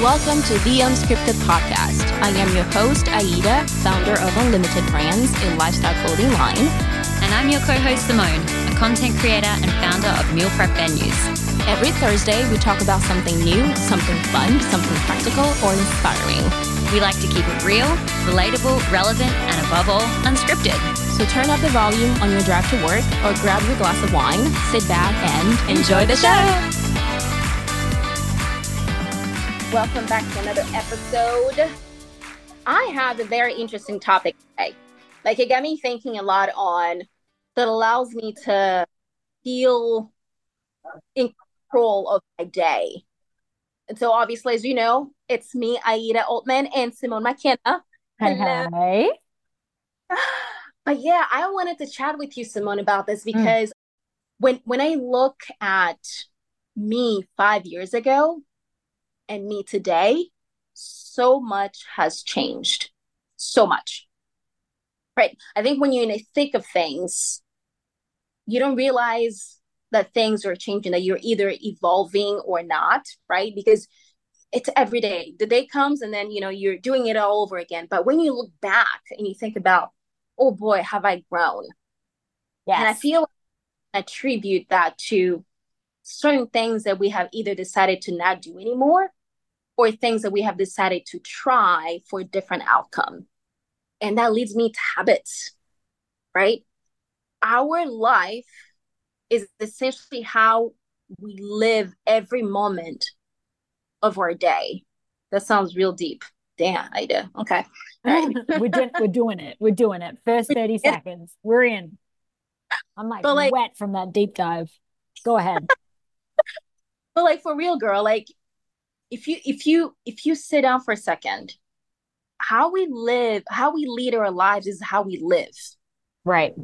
Welcome to the Unscripted Podcast. I am your host, Aida, founder of Unlimited Brands, a lifestyle clothing line. And I'm your co-host, Simone, a content creator and founder of Meal Prep Venues. Every Thursday, we talk about something new, something fun, something practical, or inspiring. We like to keep it real, relatable, relevant, and above all, unscripted. So turn up the volume on your drive to work or grab your glass of wine, sit back, and enjoy the show. Welcome back to another episode. I have a very interesting topic today. It got me thinking a lot on that allows me to feel in control of my day. And so obviously, as you know, it's me, Aida Altman, and Simone McKenna. Hey. But yeah, I wanted to chat with you, Simone, about this because when I look at me 5 years ago and me today, so much has changed. So much. Right? I think when you're in the thick of things, you don't realize that things are changing, that you're either evolving or not, right? Because it's every day. The day comes and then, you're doing it all over again. But when you look back and you think about, oh boy, have I grown? Yes. And I feel like I attribute that to certain things that we have either decided to not do anymore or things that we have decided to try for a different outcome. And that leads me to habits, right? Our life is essentially how we live every moment of our day. That sounds real deep. Damn, Aida. Okay. All right. We're doing it. We're doing it. First 30 seconds. We're in. I'm wet from that deep dive. Go ahead. But for real, girl, if you sit down for a second, how we lead our lives is how we live. Right.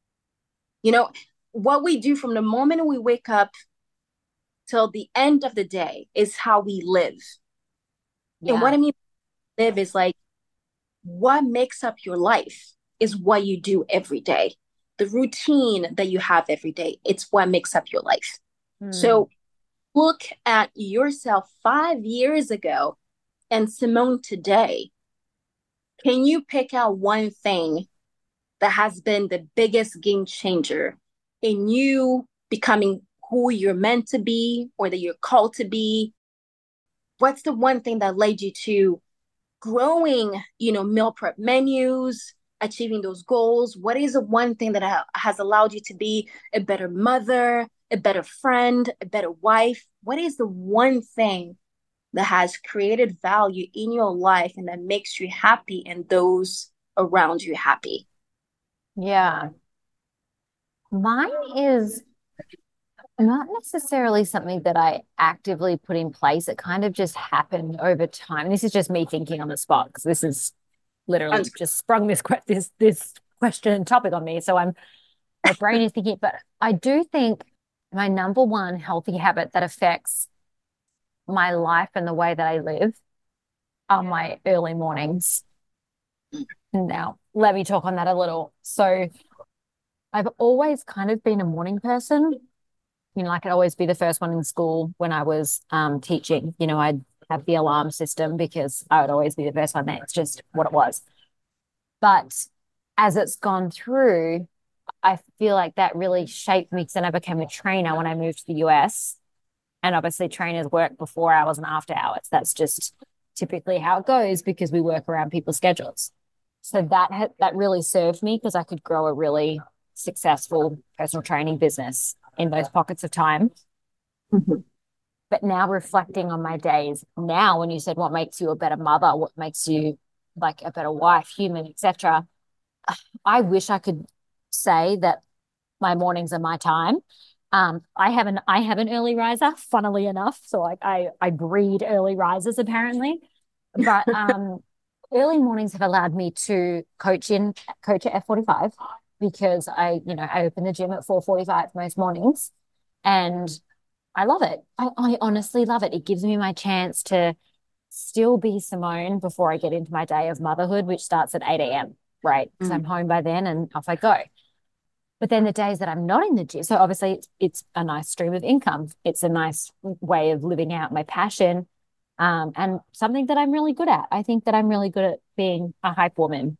What we do from the moment we wake up till the end of the day is how we live. Yeah. And what I mean by live is what makes up your life is what you do every day. The routine that you have every day, it's what makes up your life. So look at yourself 5 years ago and Simone today. Can you pick out one thing that has been the biggest game changer in you becoming who you're meant to be or that you're called to be? What's the one thing that led you to growing, meal prep menus, achieving those goals? What is the one thing that has allowed you to be a better mother, a better friend, a better wife? What is the one thing that has created value in your life and that makes you happy and those around you happy? Yeah. Mine is not necessarily something that I actively put in place. It kind of just happened over time. This is just me thinking on the spot because this is literally just sprung this question and topic on me. So my brain is thinking, but I do think my number one healthy habit that affects my life and the way that I live are my early mornings. Now, let me talk on that a little. So I've always kind of been a morning person. I could always be the first one in school when I was teaching. I'd have the alarm system because I would always be the first one there. It's just what it was. But as it's gone through, I feel like that really shaped me because then I became a trainer when I moved to the US. And obviously trainers work before hours and after hours. That's just typically how it goes because we work around people's schedules. So that really served me because I could grow a really successful personal training business in those pockets of time. Mm-hmm. But now reflecting on my days now, when you said what makes you a better mother, what makes you a better wife, human, etc., I wish I could say that my mornings are my time. I have an early riser, funnily enough. So I breed early risers apparently. But early mornings have allowed me to coach at F45 because I open the gym at 4:45 most mornings and I love it. I honestly love it. It gives me my chance to still be Simone before I get into my day of motherhood, which starts at 8 a.m., right? Because I'm home by then and off I go. But then the days that I'm not in the gym, so obviously it's a nice stream of income. It's a nice way of living out my passion. And something that I'm really good at. I think that I'm really good at being a hype woman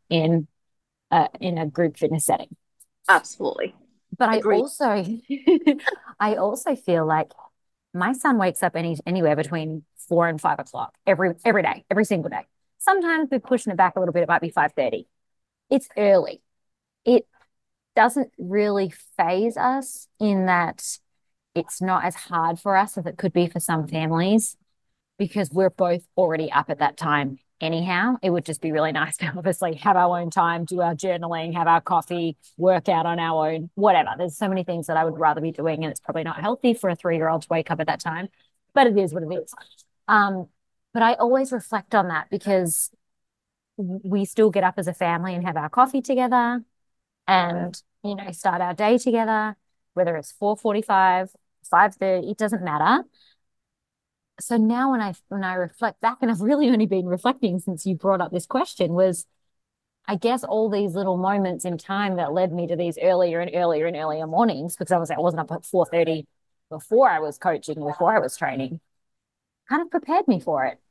in a group fitness setting. Absolutely. But I Agree. also I also feel like my son wakes up anywhere between 4 and 5 o'clock every day, every single day. Sometimes we're pushing it back a little bit. It might be 5:30. It's early. It doesn't really phase us in that it's not as hard for us as it could be for some families because we're both already up at that time anyhow. It would just be really nice to obviously have our own time, do our journaling, have our coffee, work out on our own, whatever. There's so many things that I would rather be doing, and it's probably not healthy for a 3-year-old to wake up at that time, but it is what it is. Um, but I always reflect on that because we still get up as a family and have our coffee together and, start our day together, whether it's 4:45, 5:30, it doesn't matter. So now when I reflect back, and I've really only been reflecting since you brought up this question, was I guess all these little moments in time that led me to these earlier and earlier and earlier mornings, because I wasn't up at 4:30 before I was coaching, before I was training, kind of prepared me for it,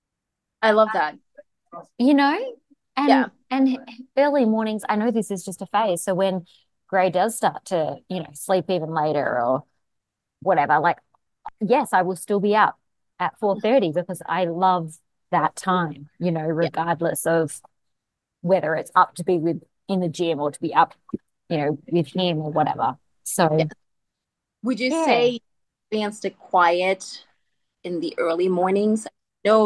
I love that. you know? And Yeah. and early mornings, I know this is just a phase. So when Gray does start to, sleep even later or whatever, like yes, I will still be up at 4:30 because I love that time, Yeah. regardless of whether it's up to be with in the gym or to be up, with him or whatever. Yeah. So Would you yeah. say advanced the quiet in the early mornings? No,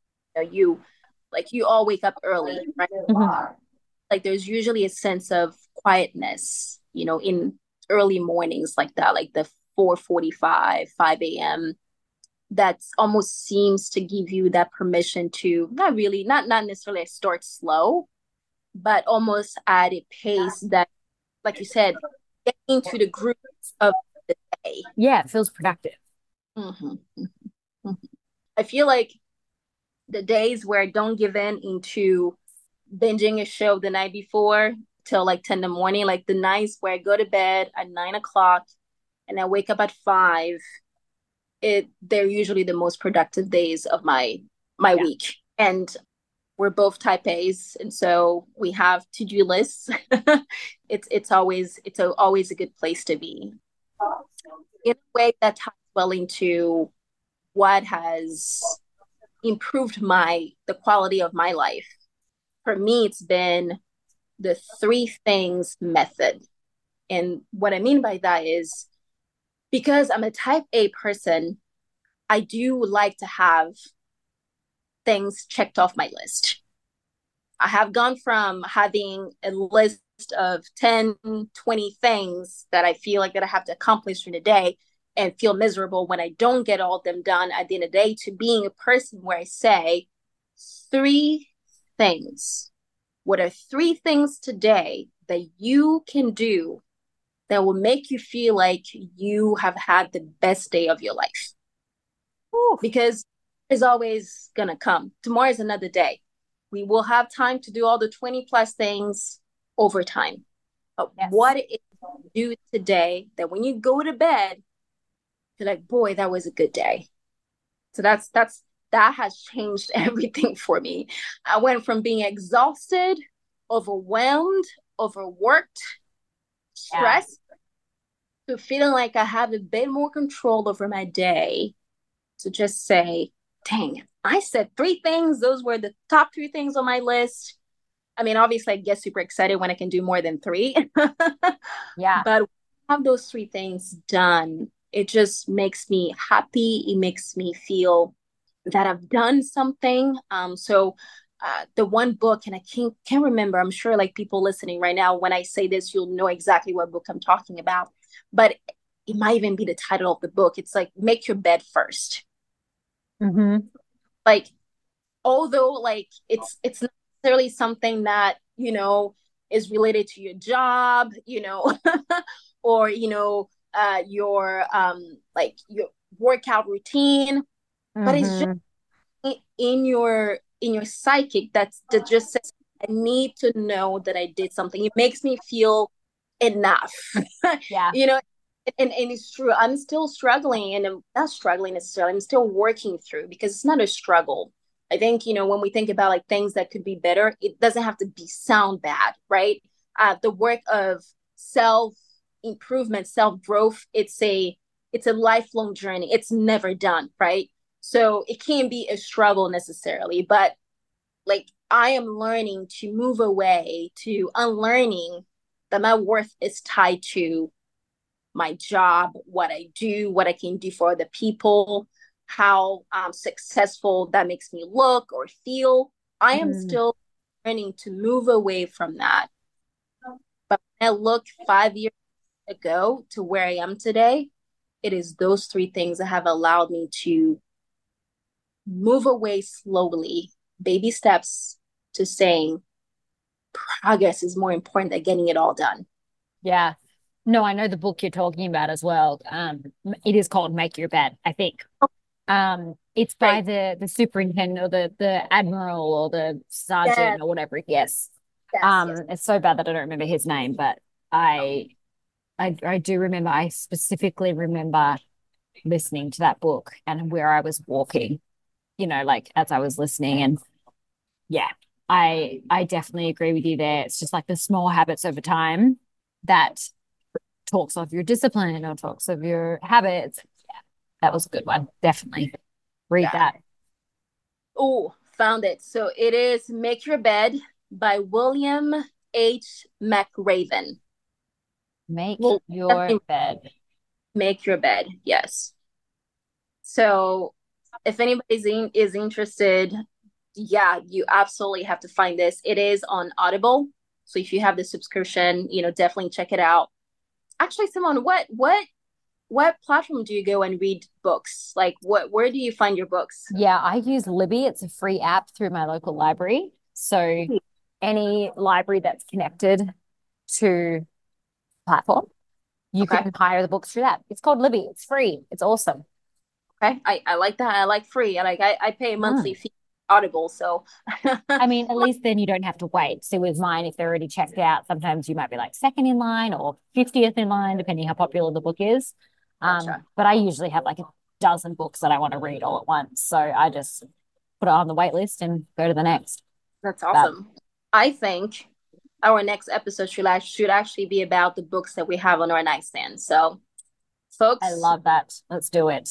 you like you all wake up early, right? Mhm. Like there's usually a sense of quietness, in early mornings like that, like the 4:45, 5 a.m. That almost seems to give you that permission to not necessarily start slow, but almost at a pace that, like you said, get into the group of the day. Yeah, it feels productive. Mhm. Mhm. I feel like the days where I don't give in into binging a show the night before till like 10 in the morning, like the nights where I go to bed at 9 o'clock and I wake up at 5, they're usually the most productive days of my Yeah. week. And we're both type A's, and so we have to-do lists. It's always a good place to be. In a way that ties well into what has improved the quality of my life. For me, it's been the three things method. And what I mean by that is because I'm a type A person, I do like to have things checked off my list. I have gone from having a list of 10, 20 things that I feel like that I have to accomplish in a day and feel miserable when I don't get all of them done at the end of the day to being a person where I say three things. What are three things today that you can do that will make you feel like you have had the best day of your life? Ooh, Because it's always going to come. Tomorrow is another day. We will have time to do all the 20 plus things over time. But yes. what it do today that when you go to bed, you're like, boy, that was a good day. So that has changed everything for me. I went from being exhausted, overwhelmed, overworked, Yeah. stressed to feeling like I have a bit more control over my day to just say, dang, I said three things. Those were the top three things on my list. I mean, obviously, I get super excited when I can do more than three. Yeah. But have those three things done, it just makes me happy. It makes me feel that I've done something. The one book, and I can't remember. I'm sure like people listening right now, when I say this, you'll know exactly what book I'm talking about. But it might even be the title of the book. It's like make your bed first. Hmm. Like although like it's not necessarily something that is related to your job, or your like your workout routine, but it's just Hmm. in your psychic that just says I need to know that I did something. It makes me feel enough. Yeah. you know And it's true. I'm still struggling, and I'm not struggling necessarily. I'm still working through, because it's not a struggle. I think, when we think about like things that could be better, it doesn't have to be sound bad, right? The work of self improvement, self growth, it's a lifelong journey. It's never done, right? So it can't be a struggle necessarily, but like I am learning to move away, to unlearning that my worth is tied to my job, what I do, what I can do for other people, how successful that makes me look or feel. I am still learning to move away from that. But when I look 5 years ago to where I am today, it is those three things that have allowed me to move away slowly, baby steps, to saying progress is more important than getting it all done. Yeah. No, I know the book you're talking about as well. It is called Make Your Bed, I think. It's by the superintendent or the admiral or the sergeant or whatever. Yes. Yes. It's so bad that I don't remember his name, but I do remember. I specifically remember listening to that book and where I was walking, like as I was listening, and yeah, I definitely agree with you there. It's just like the small habits over time that talks of your discipline or talks of your habits. Yeah, that was a good one. Definitely read that. Oh, found it. So it is Make Your Bed by William H. McRaven. Make your bed. Make Your Bed. Yes. So if anybody is interested, yeah, you absolutely have to find this. It is on Audible. So if you have the subscription, definitely check it out. Actually, Simone, what platform do you go and read books? Like where do you find your books? Yeah, I use Libby. It's a free app through my local library. So any library that's connected to platform, you can hire the books through that. It's called Libby. It's free. It's awesome. Okay. I like that. I like free. I pay a monthly fee Audible. So I mean, at least then you don't have to wait. So with mine, if they're already checked out, sometimes you might be like second in line or 50th in line, depending how popular the book is. But I usually have like a dozen books that I want to read all at once. So I just put it on the wait list and go to the next. That's awesome. I think our next episode should actually be about the books that we have on our nightstand. So folks, I love that. Let's do it.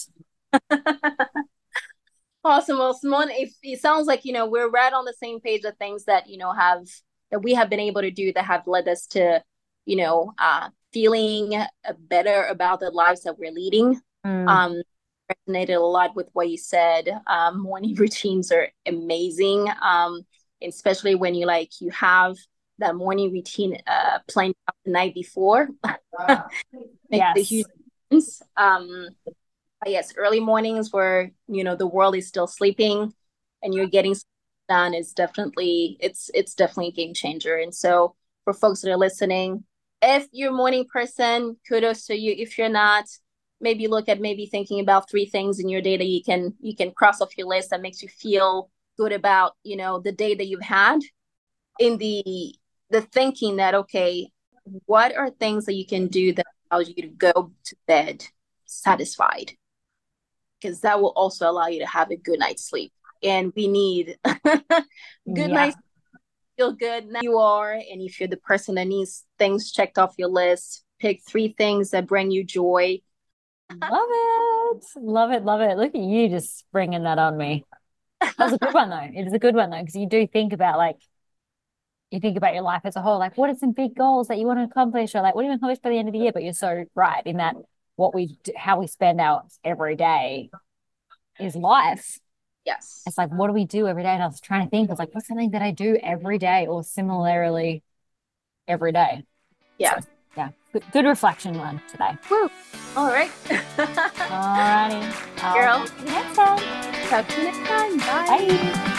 Awesome. Well, Simone, it sounds like, we're right on the same page of things that, that we have been able to do that have led us to, feeling better about the lives that we're leading. Resonated a lot with what you said. Morning routines are amazing. Especially when you have that morning routine planned out the night before. Makes a huge difference. Yes, early mornings where the world is still sleeping and you're getting done is definitely a game changer. And so for folks that are listening, if you're a morning person, kudos to you. If you're not, maybe look at thinking about 3 things in your day that you can cross off your list that makes you feel good about the day that you've had. In the thinking that, okay, what are things that you can do that allows you to go to bed satisfied? Because that will also allow you to have a good night's sleep. And we need good night's feel good now you are. And if you're the person that needs things checked off your list, pick 3 things that bring you joy. Love it. Love it. Love it. Look at you just bringing that on me. That was a good one, though. It is a good one, though, because you do think about your life as a whole, like what are some big goals that you want to accomplish, or like what do you want to accomplish by the end of the year? But you're so right in that how we spend our every day is life. Yes. It's like, what do we do every day? And I was trying to think, I was like, what's something that I do every day or similarly every day? Yeah. So, yeah. Good reflection one today. Woo. All right. All righty. Girl. See you next time. Talk to you next time. Bye. Bye.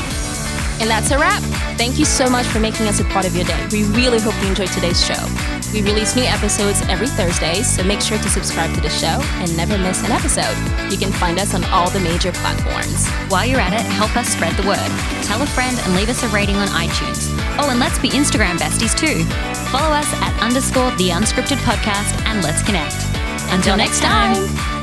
And that's a wrap. Thank you so much for making us a part of your day. We really hope you enjoyed today's show. We release new episodes every Thursday, so make sure to subscribe to the show and never miss an episode. You can find us on all the major platforms. While you're at it, help us spread the word. Tell a friend and leave us a rating on iTunes. Oh, and let's be Instagram besties too. Follow us at _the Unscripted Podcast and let's connect. Until next time.